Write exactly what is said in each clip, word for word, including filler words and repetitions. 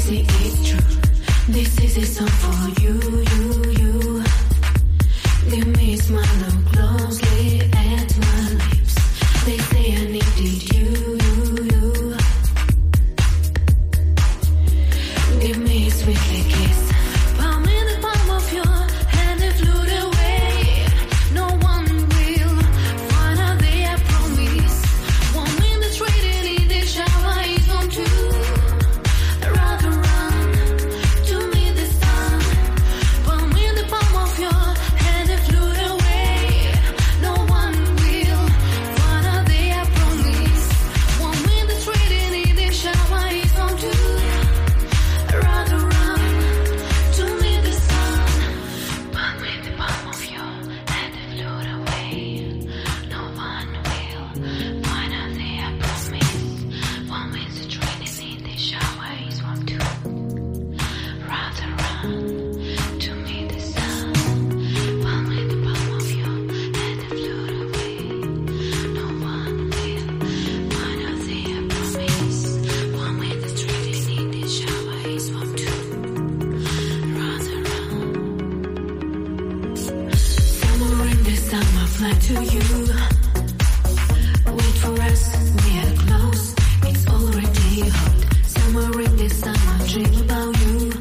crazy, it's true. This is a song for you, you, you. Give me a smile, look closely at my lips. They say I needed you, you, you. Give me a sweetly kiss. Palm in the palm of your hand and float away. No one will find out they I promise. One minute trading in the shower is on two. Rather run to meet the sun. Palm in the palm of your hand and float away. No one will find out they I promise. One minute trading in the shower is on two. Rather run to meet the sun. Palm in the palm of your hand and float away. No one will find out they I promise. One minute trading in the shower is one two. Rather run to meet the sun. Palm in the palm of your hand and float away. No one will find out they I promise. One minute trading in the shower is one two. Rather run. Somewhere in the summer, fly to you. Wait for us, we are close. It's already hot. Somewhere in the summer, dream about you.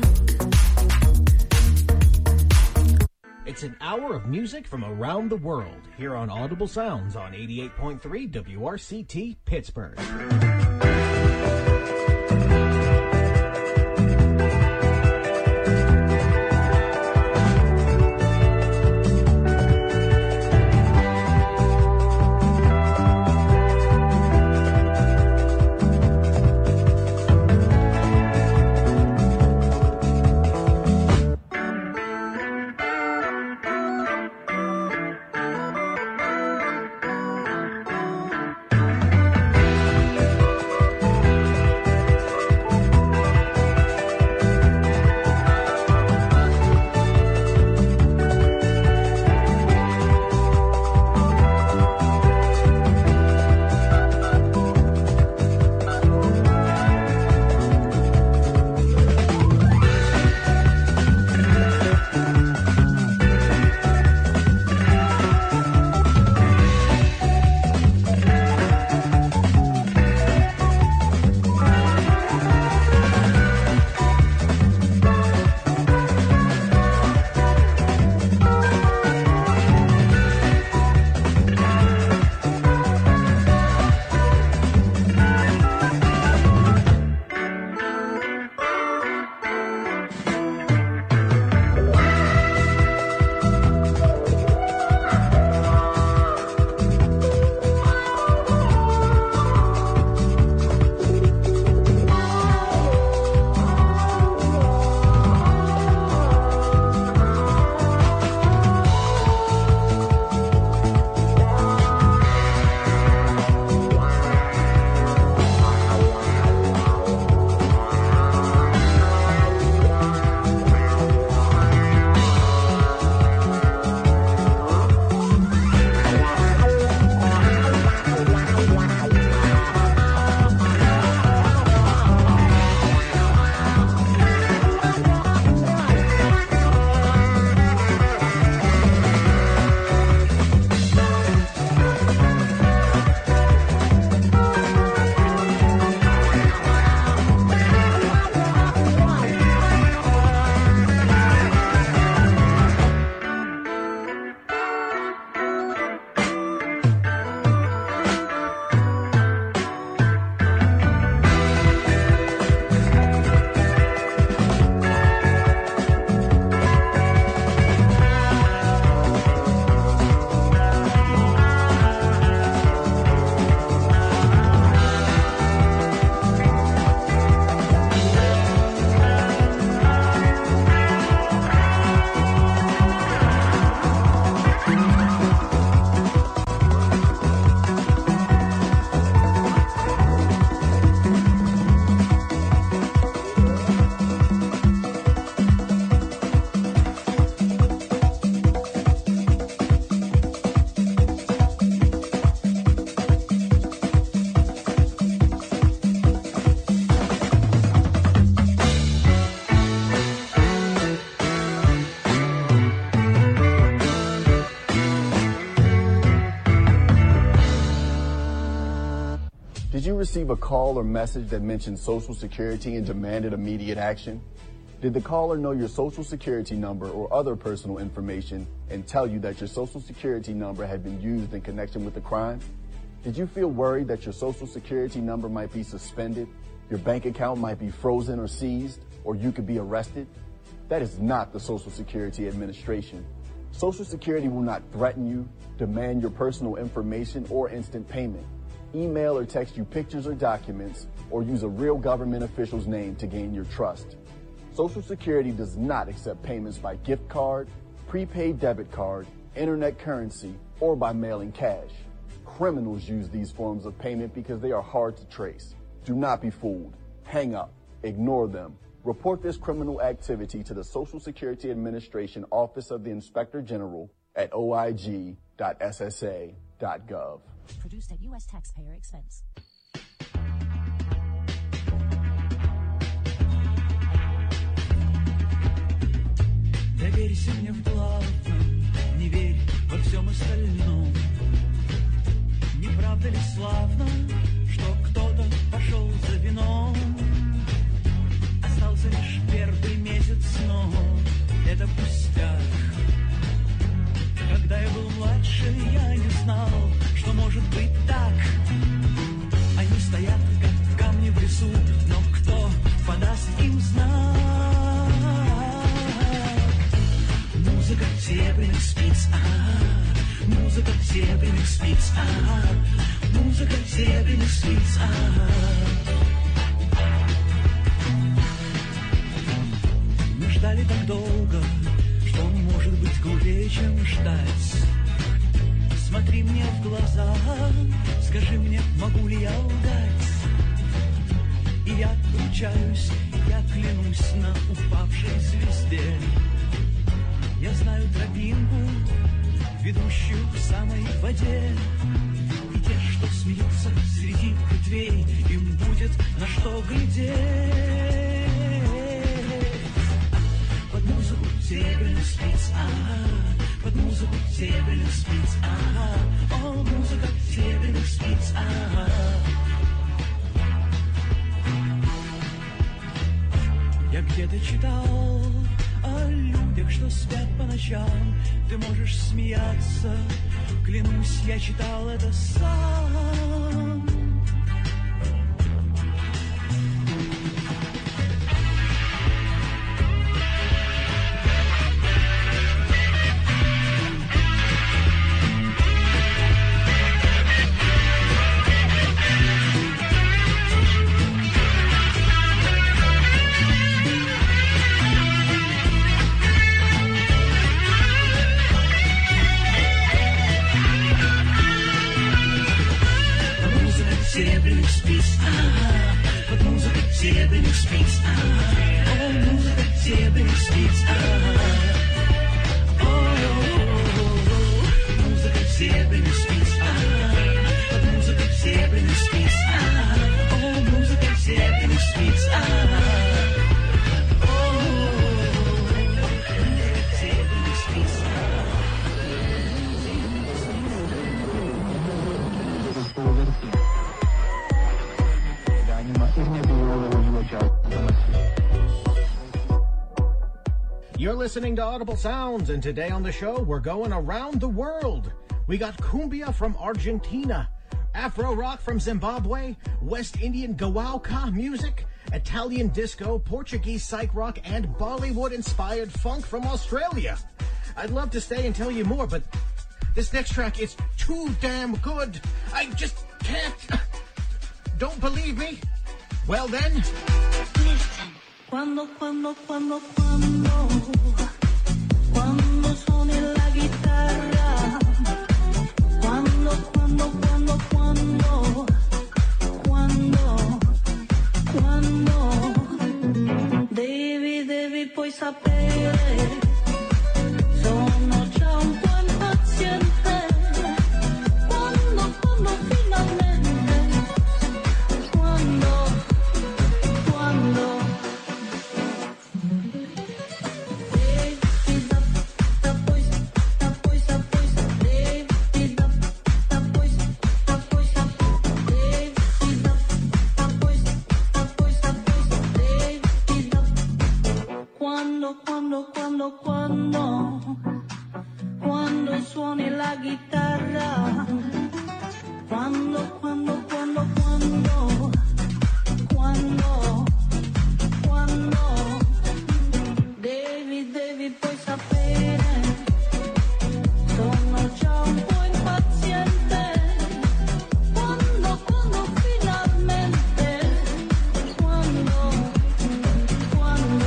It's an hour of music from around the world here on Audible Sounds on eighty-eight point three W R C T Pittsburgh. Did you receive a call or message that mentioned Social Security and demanded immediate action? Did the caller know your Social Security number or other personal information and tell you that your Social Security number had been used in connection with the crime? Did you feel worried that your Social Security number might be suspended, your bank account might be frozen or seized, or you could be arrested? That is not the Social Security Administration. Social Security will not threaten you, demand your personal information, or instant payment, email or text you pictures or documents, or use a real government official's name to gain your trust. Social Security does not accept payments by gift card, prepaid debit card, internet currency, or by mailing cash. Criminals use these forms of payment because they are hard to trace. Do not be fooled. Hang up. Ignore them. Report this criminal activity to the Social Security Administration Office of the Inspector General at o i g dot s s a dot gov. Produced at U S taxpayer expense. Доверься мне в главном, не верь во всем остальном. Не правда ли славно, что кто-то пошел за вином? Остался лишь первый месяц, но это пустяк. Когда я был младше, я не знал, что может быть так. Они стоят, как камни в лесу, но кто подаст им знак? Музыка серебряных спиц, а музыка серебряных спиц, а музыка серебряных спиц, а мы ждали так долго, что может быть глупее, чем ждать. Смотри мне в глаза, скажи мне, могу ли я лгать? И я ручаюсь, я клянусь на упавшей звезде. Я знаю тропинку, ведущую к самой воде. И те, что смеются среди ветвей, им будет на что глядеть. Под музыку серебряных спиц, ага, под музыку серебряных спиц, ага, о, музыка серебряных спиц, ага. Я где-то читал о людях, что спят по ночам. Ты можешь смеяться, клянусь, я читал это сам. Серебряных спиц, ага, под музыку серебряных спиц, ага, о, музыка серебряных спиц, ага, о, музыка серебряных спиц, ага, под музыку серебряных спиц, ага, о, музыка серебряных спиц, ага, о, музыка серебряных спиц, You're listening to Audible Sounds, and today on the show, we're going around the world. We got cumbia from Argentina, Afro rock from Zimbabwe, West Indian Gawauka music, Italian disco, Portuguese psych rock, and Bollywood-inspired funk from Australia. I'd love to stay and tell you more, but this next track is too damn good. I just can't. Don't believe me? Well then, listen. Cuando, cuando, cuando, cuando, cuando suene la guitarra, cuando, cuando, cuando, cuando, cuando, quando, devi, devi poi sapere, sono già un po' impaziente, quando, quando finalmente, quando, quando. Devi quando, quando suoni la chitarra, quando, quando, quando, quando, quando, quando, devi, devi poi sapere, sono già un po' impaziente, quando, quando finalmente, quando, quando,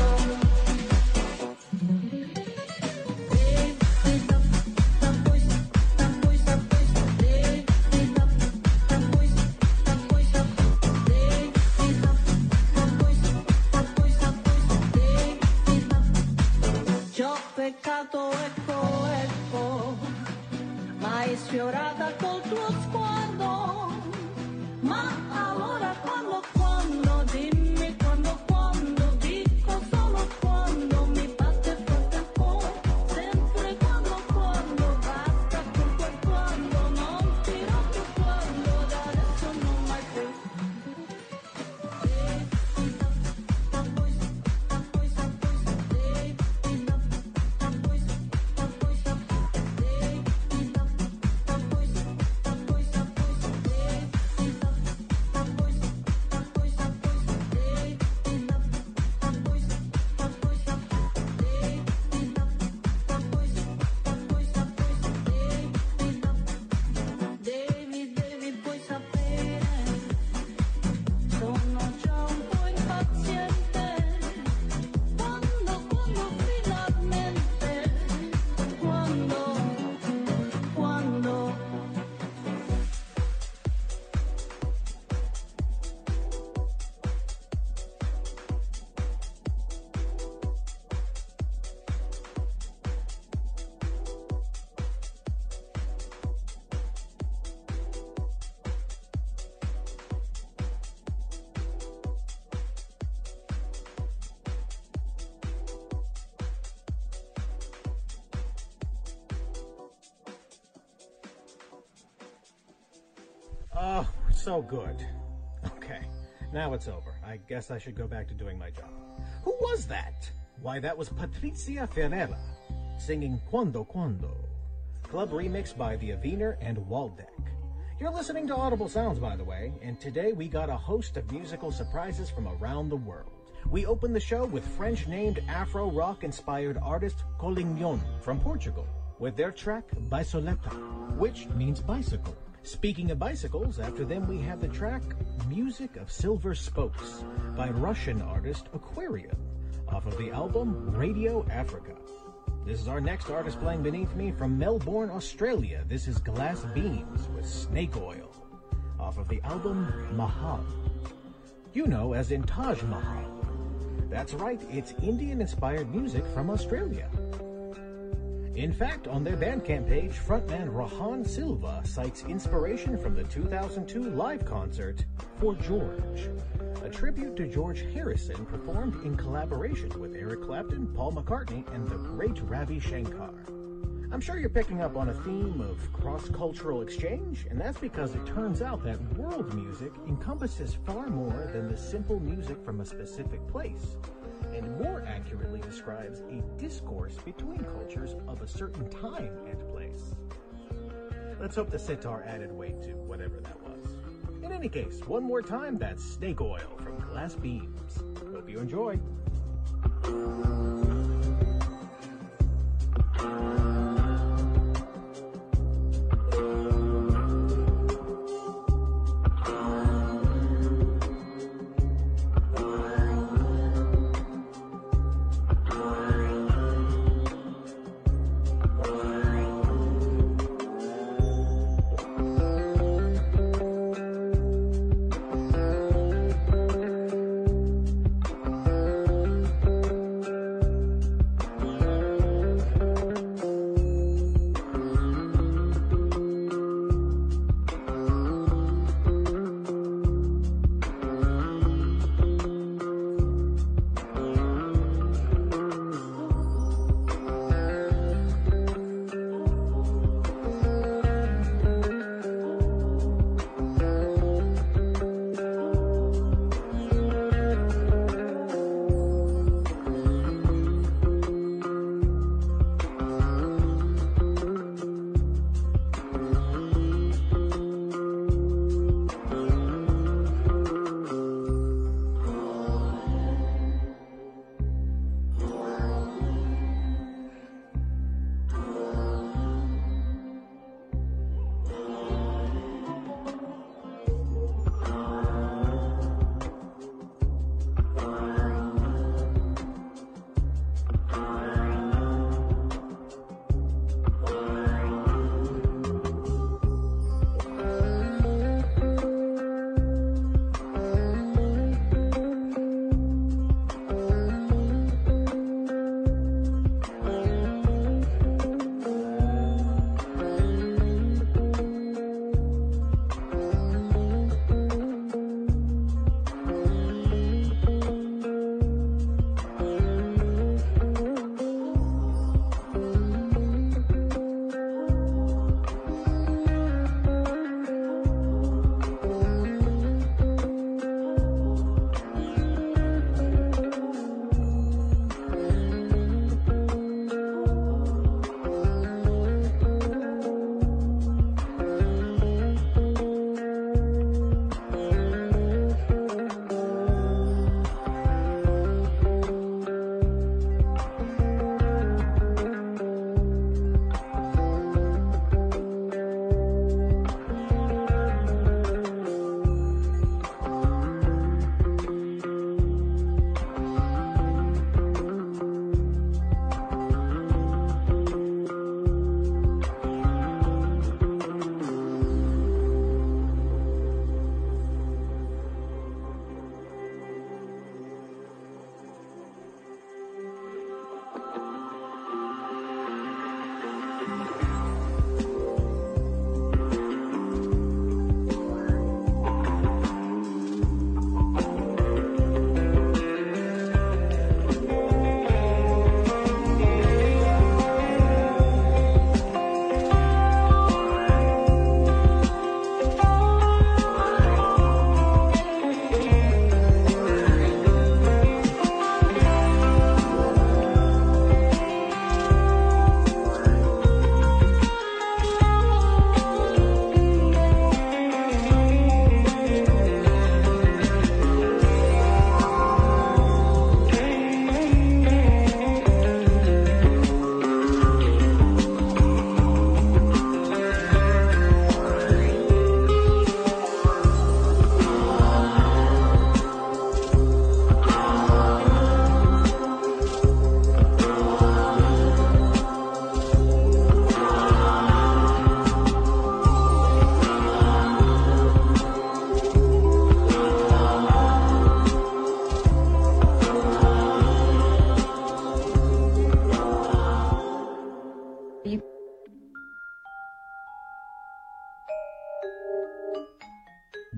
devi da, da poi, da poi, da poi, devi da, da poi, da poi, da devi da, da poi, da poi, da poi, devi da, ci ho peccato, ecco, ecco, ma hai sfiorata col tuo sguardo, ma allora quando, quando, dimmi quando, quando, dico solo quando, mi batte forte il cuore, sempre quando, quando, basta con quel quando, non dirò più quando, da adesso non mai più. Devi da, da poi, da poi, da poi, devi da, da poi, da poi, da devi da, da poi, da poi, da poi, devi da, da poi, da poi, da poi, devi da, da poi, da poi, da devi da, da poi, da poi, da poi, devi da, devi, devi poi sapere, sono già un po' impaziente, quando, quando finalmente, quando, quando. Oh, so good. Okay, now it's over. I guess I should go back to doing my job. Who was that? Why, that was Patricia Ferreira singing Quando Quando. Club remix by the Aviner and Waldeck. You're listening to Audible Sounds, by the way, and today we got a host of musical surprises from around the world. We open the show with French-named Afro-rock-inspired artist Colignon from Portugal with their track Bicicleta, which means bicycle. Speaking of bicycles, after them we have the track Music of Silver Spokes by Russian artist Aquarium off of the album Radio Africa. This is our next artist playing beneath me from Melbourne, Australia. This is Glass Beams with Snake Oil off of the album Mahal. You know, as in Taj Mahal. That's right, it's Indian-inspired music from Australia. In fact, on their Bandcamp page, frontman Rohan Silva cites inspiration from the two thousand two live concert For George, a tribute to George Harrison performed in collaboration with Eric Clapton, Paul McCartney, and the great Ravi Shankar. I'm sure you're picking up on a theme of cross-cultural exchange, and that's because it turns out that world music encompasses far more than the simple music from a specific place, and more accurately describes a discourse between cultures of a certain time and place. Let's hope the sitar added weight to whatever that was. In any case, one more time, that's Snake Oil from Glass Beams. Hope you enjoy.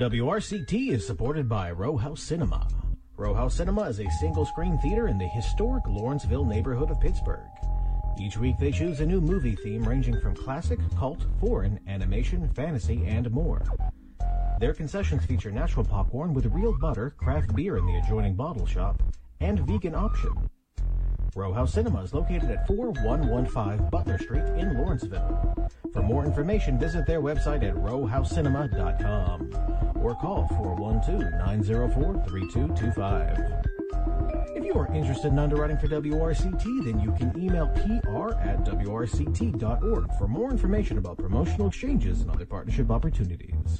W R C T is supported by Row House Cinema. Row House Cinema is a single-screen theater in the historic Lawrenceville neighborhood of Pittsburgh. Each week they choose a new movie theme ranging from classic, cult, foreign, animation, fantasy, and more. Their concessions feature natural popcorn with real butter, craft beer in the adjoining bottle shop, and vegan option. Row House Cinema is located at four one one five Butler Street in Lawrenceville. For more information, visit their website at row house cinema dot com or call four one two, nine zero four, three two two five. If you are interested in underwriting for W R C T, then you can email P R at W R C T dot org for more information about promotional exchanges and other partnership opportunities.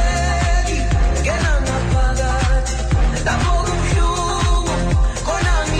Con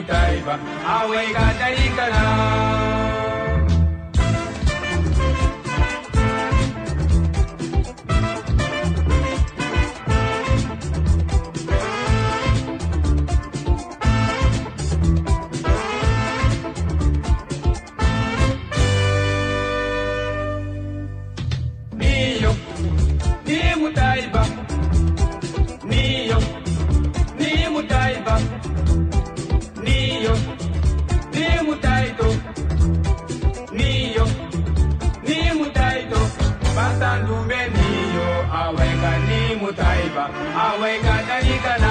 mutaiba awega tarikana Niyo ni mutaiba Niyo ni mutaiba Niyo ni mutaito Niyo ni mutaito Batandume niyo awega ni mutaiba awega tarikana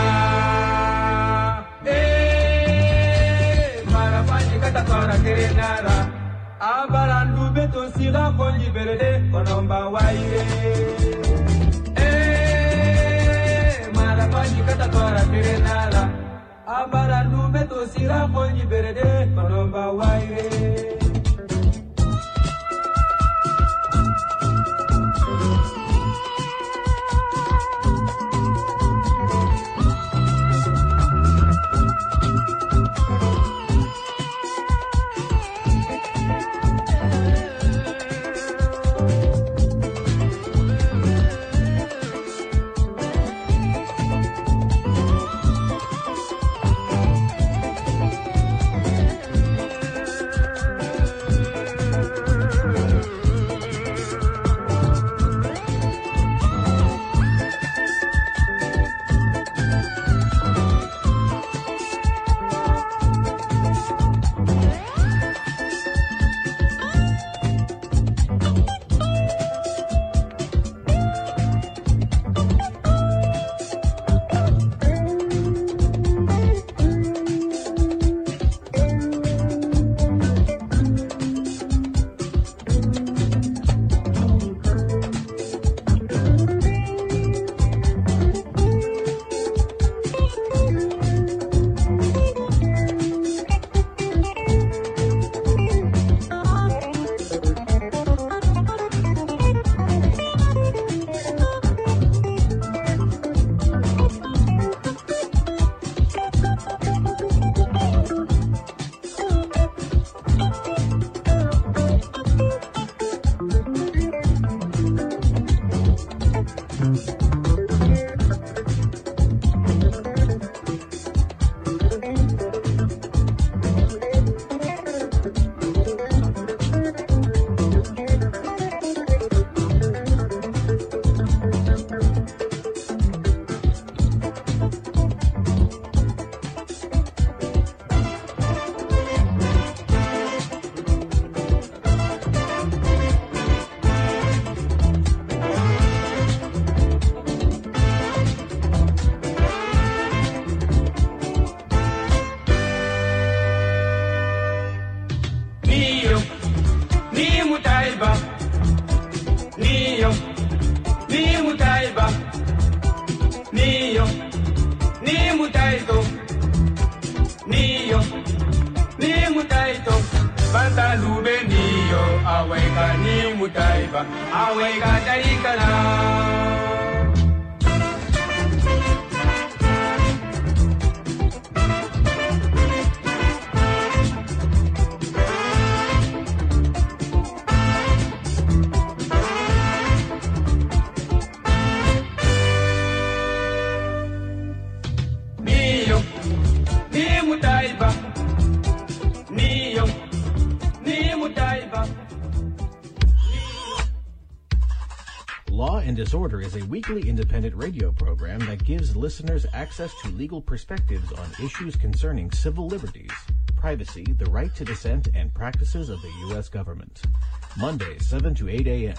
Eh marafani kata para kerenara Abarandu beto sila konji berede konomba waire Eh marafani kata para kerenara Abarandu beto sila konji berede konomba waire Law and Disorder is a weekly independent radio program that gives listeners access to legal perspectives on issues concerning civil liberties, privacy, the right to dissent, and practices of the U S government. Mondays, seven to eight a.m.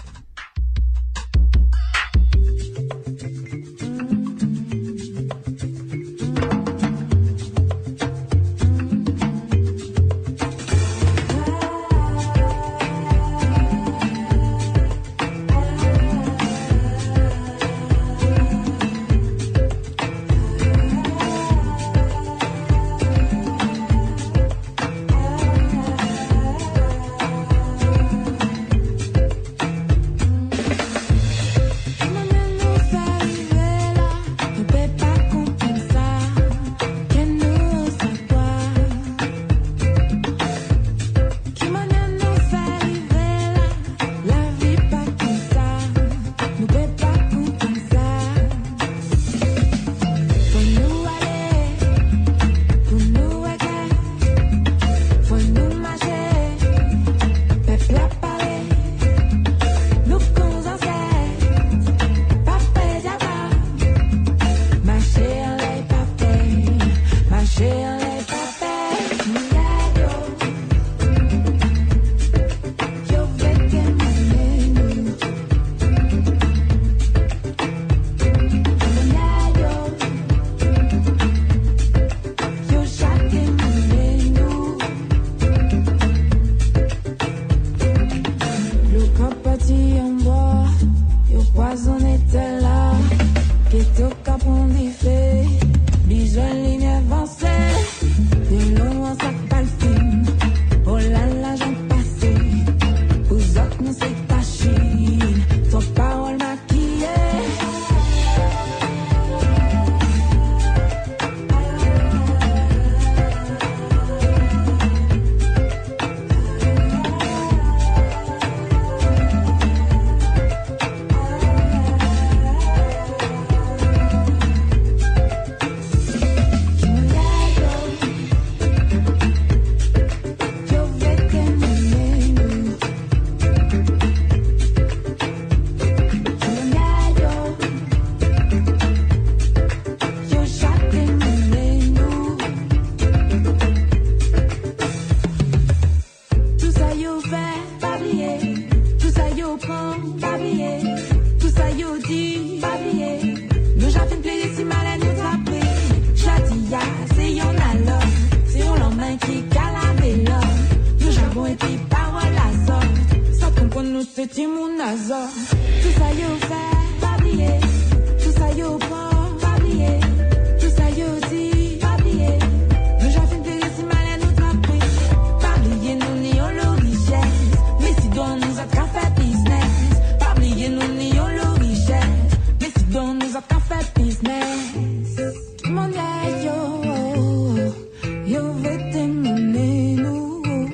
razão. Tout ça yo fait, pas oublier. Tout ça yo prend, pas oublier. Tout ça yo dit, pas oublier. Nous j'attends de laisser mal à nous trapper. Pas oublier nous ni on le richesse. Mais si donc nous a qu'à faire business. Pas oublier nous ni on le richesse. Mais si donc nous a qu'à faire business. Mon Dieu, yo, yo vais t'aimer nous.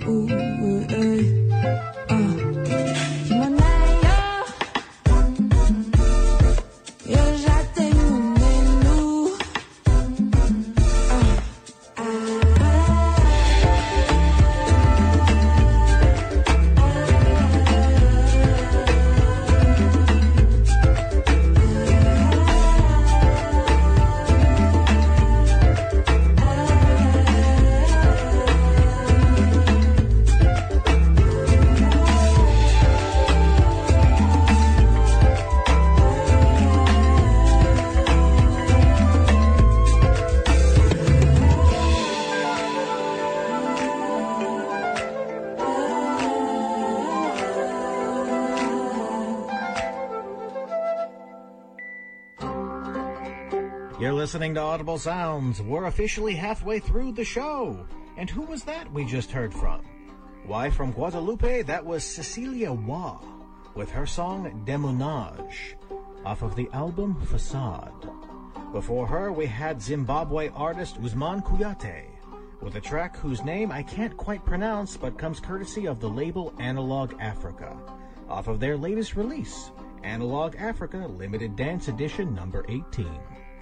You're listening to Audible Sounds. We're officially halfway through the show. And who was that we just heard from? Why, from Guadalupe, that was Cecilia Wah with her song Demonage off of the album Facade. Before her, we had Zimbabwe artist Usman Kuyate with a track whose name I can't quite pronounce but comes courtesy of the label Analog Africa off of their latest release, Analog Africa Limited Dance Edition number eighteen.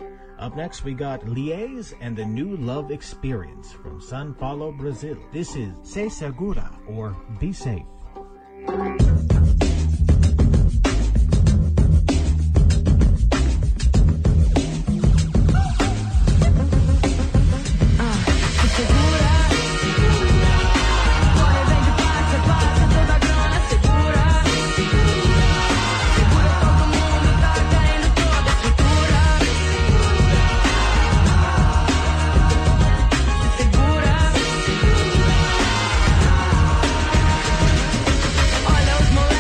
Up next, we got Lies and the New Love Experience from São Paulo, Brazil. This is Se Segura, or Be Safe. Olha os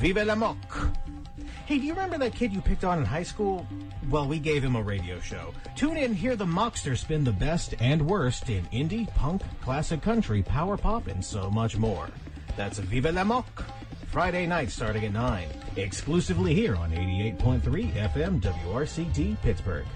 Vive la Moque. Hey, do you remember that kid you picked on in high school? Well, we gave him a radio show. Tune in, hear the Mockster spin the best and worst in indie, punk, classic country, power pop, and so much more. That's Vive la Moque. Friday night starting at nine. Exclusively here on eighty-eight point three F M W R C T Pittsburgh.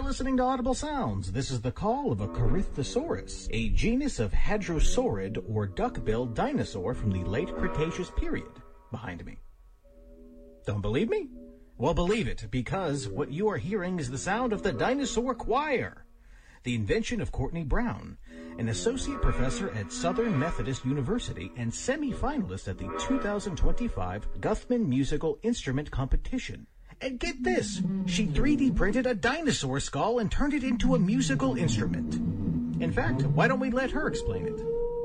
listening to Audible Sounds. This is the call of a Corythosaurus, a genus of hadrosaurid or duck-billed dinosaur from the late Cretaceous period, behind me. Don't believe me? Well, believe it, because what you are hearing is the sound of the dinosaur choir, the invention of Courtney Brown, an associate professor at Southern Methodist University and semi-finalist at the two thousand twenty-five Guthman Musical Instrument Competition. And get this, she three D printed a dinosaur skull and turned it into a musical instrument. In fact, why don't we let her explain it?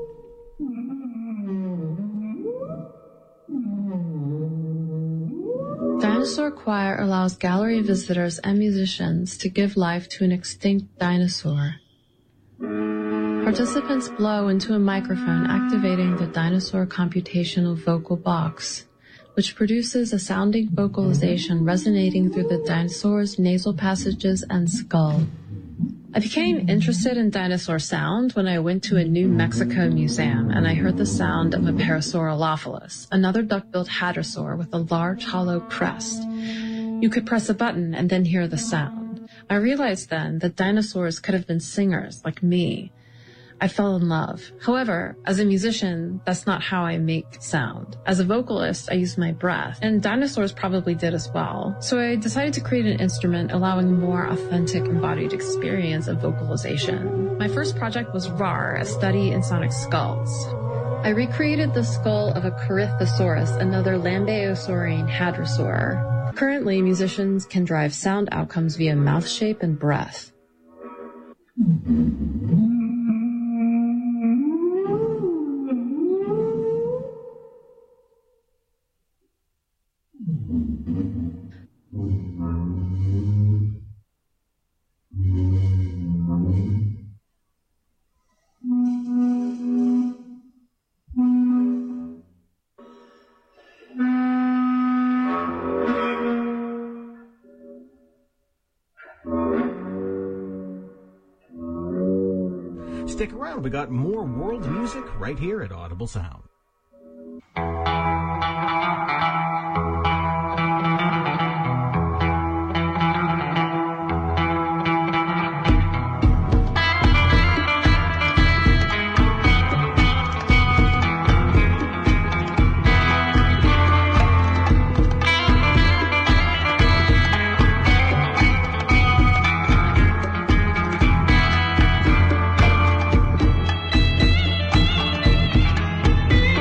Dinosaur Choir allows gallery visitors and musicians to give life to an extinct dinosaur. Participants blow into a microphone activating the dinosaur computational vocal box, which produces a sounding vocalization resonating through the dinosaur's nasal passages and skull. I became interested in dinosaur sound when I went to a New Mexico museum and I heard the sound of a Parasaurolophus, another duck-billed hadrosaur with a large hollow crest. You could press a button and then hear the sound. I realized then that dinosaurs could have been singers like me. I fell in love. However, as a musician, that's not how I make sound. As a vocalist, I use my breath, and dinosaurs probably did as well. So I decided to create an instrument allowing a more authentic embodied experience of vocalization. My first project was R A R, a study in sonic skulls. I recreated the skull of a Corythosaurus, another lambeosaurine hadrosaur. Currently, musicians can drive sound outcomes via mouth shape and breath. Stick around, we got more world music right here at Audible Sound. Thank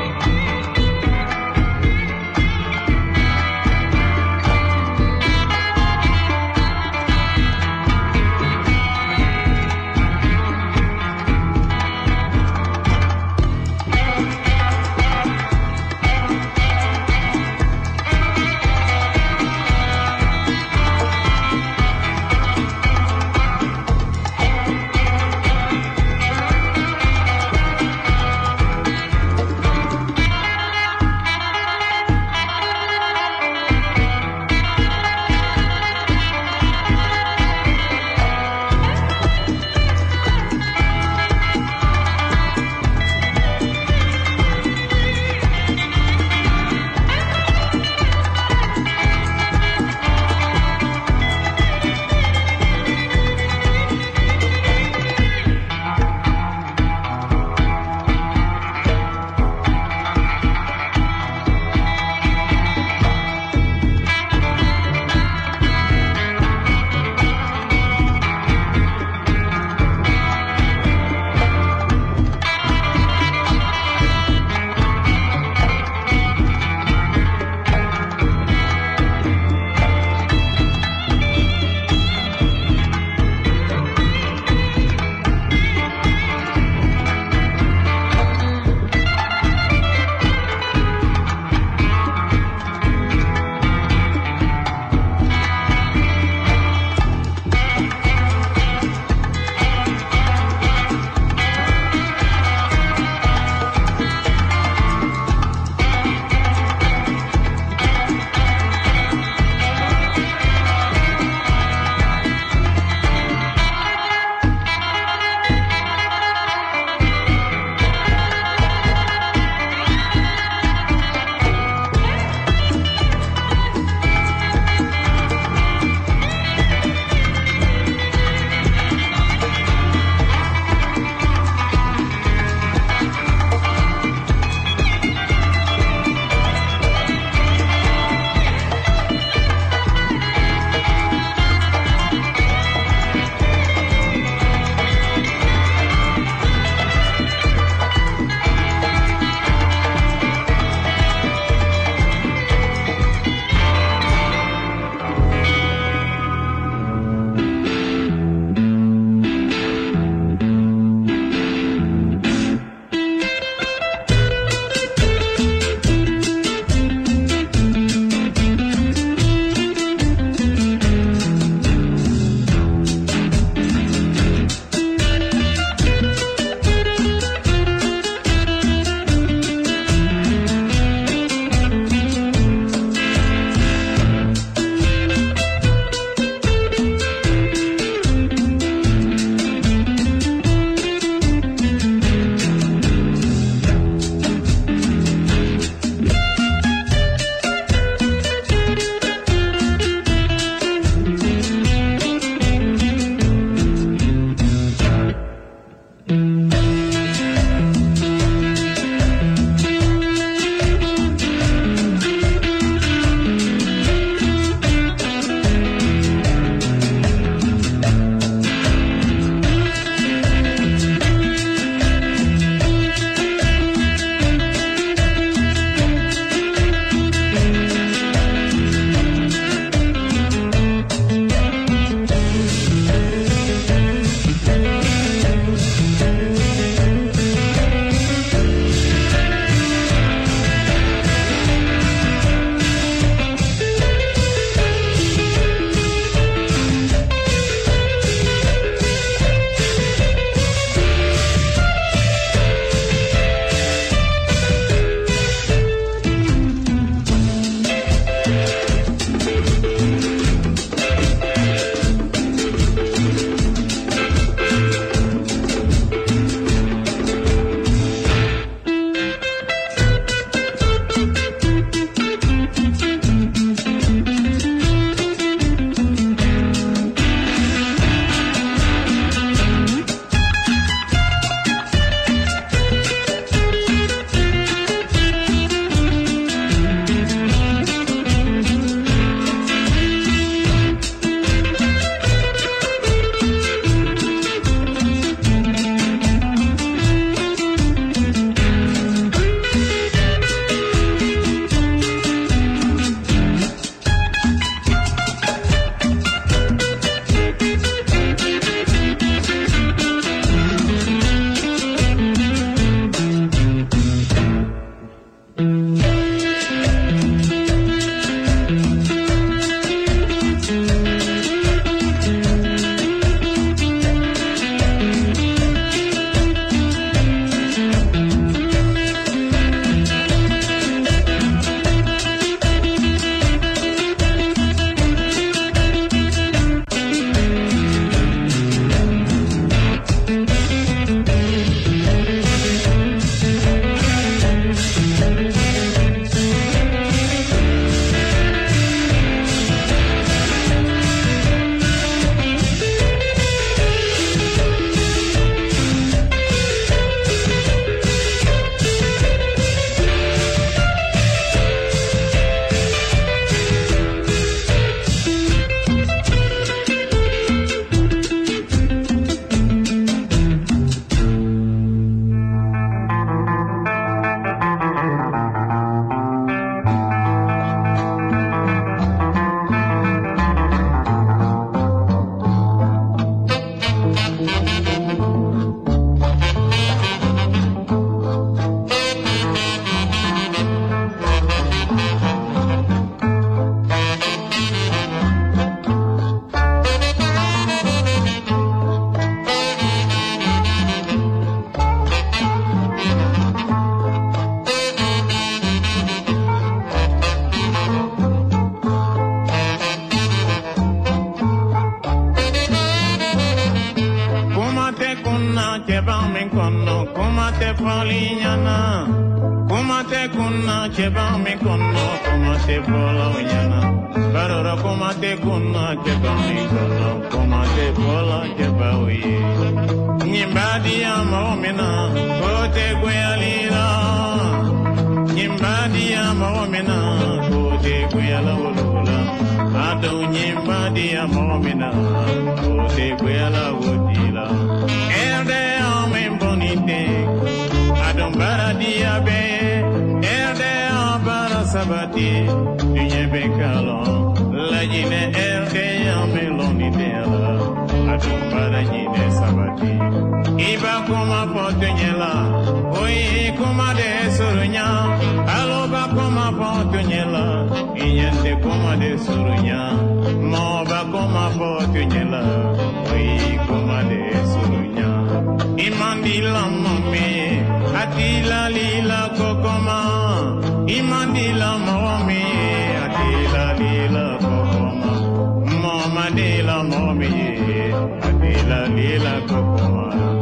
cheba min kono kuma te polinyana kuma te kunna cheba min kono kuma te polinyana barora kuma te kunna cheba min kono kuma te pola cheba uye nyimbadi amo mina kote kuyalira nyimbadi amo mina kote kuyala wulula ado nyimbadi amo mina kote kuyala wudila erde ame bonite adon baradia be erde abara sabati dunye bekalo lajine erde ame lonite ala adon barajine sabati iba koma potunyela oye koma de surunya aloba koma potunyela inyende koma de surunya moba koma potunyela oye koma de surunya imandila mame atila lila kokoma imandila mame atila lila kokoma mama de la mame atila lila kokoma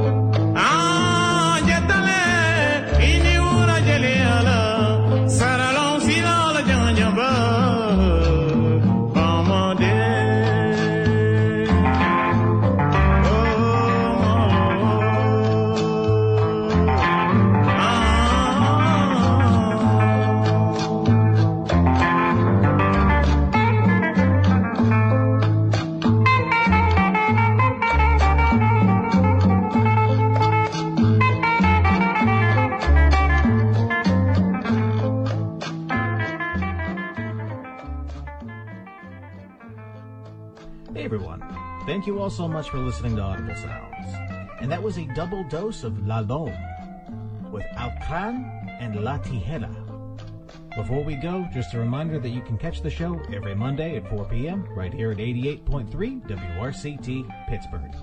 Thank you all so much for listening to Audible Sounds. And that was a double dose of La Lome with Alcran and La Tijera. Before we go, just a reminder that you can catch the show every Monday at four p.m. right here at eighty-eight point three W R C T Pittsburgh.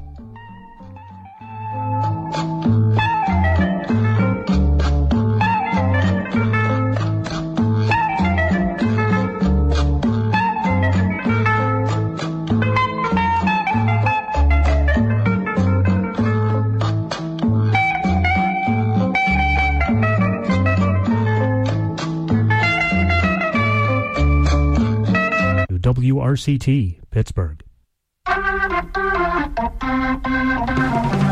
W R C T Pittsburgh. Thank you.